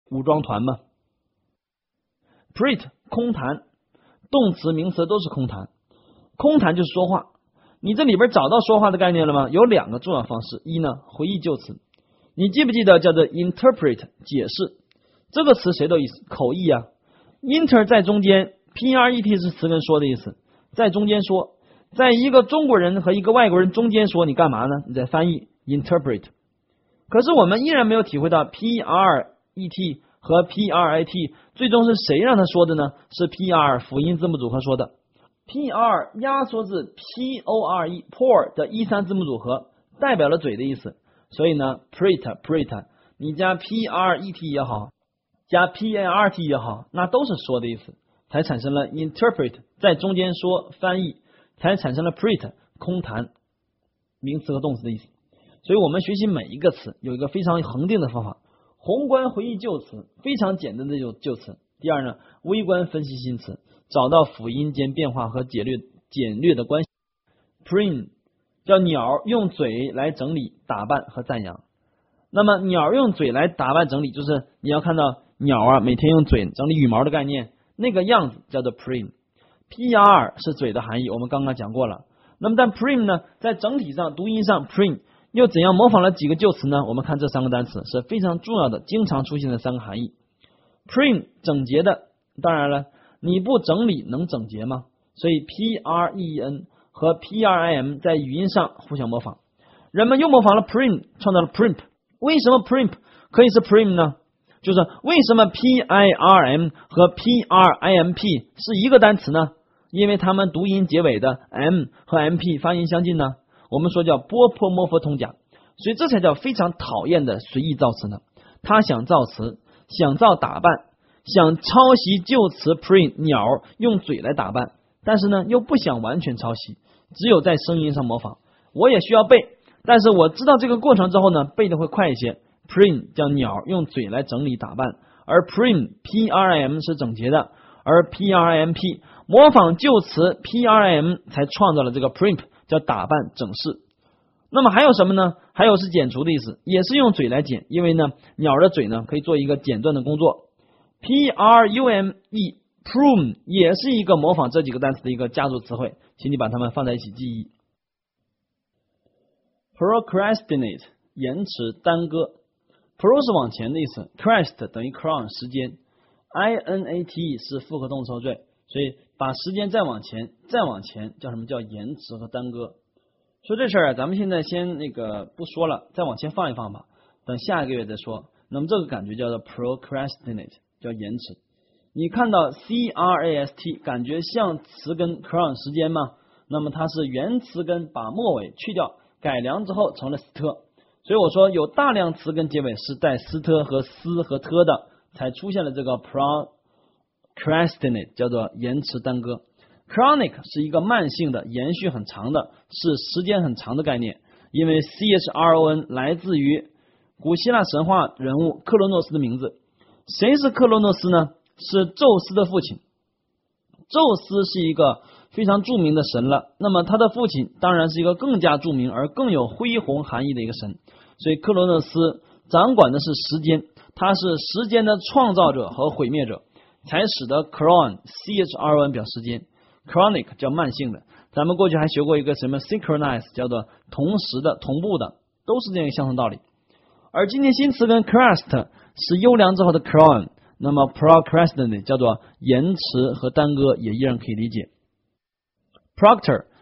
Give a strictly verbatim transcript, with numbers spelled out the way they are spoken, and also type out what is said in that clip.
武装团嘛。Prate 空谈，动词名词都是空谈，空谈就是说话。你这里边找到说话的概念了吗？有两个重要方式，一呢回忆旧词，你记不记得叫做 interpret 解释，这个词谁的意思？口译啊。inter 在中间， P-R-E-T 是词根说的意思，在中间说，在一个中国人和一个外国人中间说，你干嘛呢？你在翻译 interpret。 可是我们依然没有体会到 P-R-E-T 和 P-R-I-T 最终是谁让他说的呢？是 P-R 辅音字母组合说的。 P-R 压缩字 P-O-R-E pour 的一三字母组合代表了嘴的意思，所以呢 Prate Prate 你加 P-R-E-T 也好，加 P-A-R-T 也好，那都是说的意思，才产生了 interpret 在中间说翻译，才产生了 Prate 空谈名词和动词的意思。所以我们学习每一个词有一个非常恒定的方法，宏观回忆旧词，非常简单的旧旧词。第二呢，微观分析新词，找到辅音间变化和简略简略的关系。Preen 叫鸟用嘴来整理打扮和赞扬，那么鸟用嘴来打扮整理，就是你要看到鸟啊每天用嘴整理羽毛的概念，那个样子叫做 Preen。 P-R 是嘴的含义，我们刚刚讲过了。那么但 Preen 呢，在整体上读音上 Preen 又怎样模仿了几个旧词呢？我们看这三个单词是非常重要的，经常出现的三个含义。Preen 整洁的，当然了，你不整理能整洁吗？所以 P-R-E-N 和 P-R-I-M 在语音上互相模仿。人们又模仿了 Preen 创造了 Primp。 为什么 Primp 可以是 Prim 呢？就是为什么 P-I-R-M 和 P-R-I-M-P 是一个单词呢？因为它们读音结尾的 M 和 M P 发音相近呢，我们说叫波破摩佛通假，所以这才叫非常讨厌的随意造词呢。他想造词，想造打扮，想抄袭旧词 Preen 鸟用嘴来打扮，但是呢又不想完全抄袭，只有在声音上模仿。我也需要背，但是我知道这个过程之后呢，背的会快一些。Preen 叫鸟用嘴来整理打扮，而 Prim P-R-I-M 是整洁的，而 P-R-I-M-P 模仿旧词 P-R-I-M 才创造了这个 Primp 叫打扮整饰。那么还有什么呢？还有是剪除的意思，也是用嘴来剪，因为呢鸟的嘴呢可以做一个剪断的工作。P-R-U-M-E Prune 也是一个模仿这几个单词的一个加注词汇，请你把它们放在一起记忆。Procrastinate 延迟耽搁， Pro 是往前的意思， Crest 等于 cron 时间， I N A T E 是复合动词后缀，所以把时间再往前再往前叫什么？叫延迟和耽搁。说这事儿啊，咱们现在先那个不说了，再往前放一放吧，等下一个月再说。那么这个感觉叫做 procrastinate， 叫延迟。你看到 C R A S T 感觉像词根 cron 时间吗？那么它是原词根把末尾去掉，改良之后成了斯特。所以我说有大量词根结尾是带斯特和斯和特的，才出现了这个 procrastinate， 叫做延迟耽搁。Chronic 是一个慢性的、延续很长的，是时间很长的概念，因为 C H R O N 来自于古希腊神话人物克罗诺斯的名字。谁是克罗诺斯呢？是宙斯的父亲。宙斯是一个非常著名的神了，那么他的父亲当然是一个更加著名而更有恢宏含义的一个神，所以克罗诺斯掌管的是时间，他是时间的创造者和毁灭者，才使得 Chron C H R O N 表时间。Chronic 叫慢性的，咱们过去还学过一个什么 synchronize 叫做同时的、同步的，都是这样一个相同道理。而今天新词根 crest 是优良之后的 cron， 那么 procrastinate 叫做延迟和耽搁，也依然可以理解。Proctor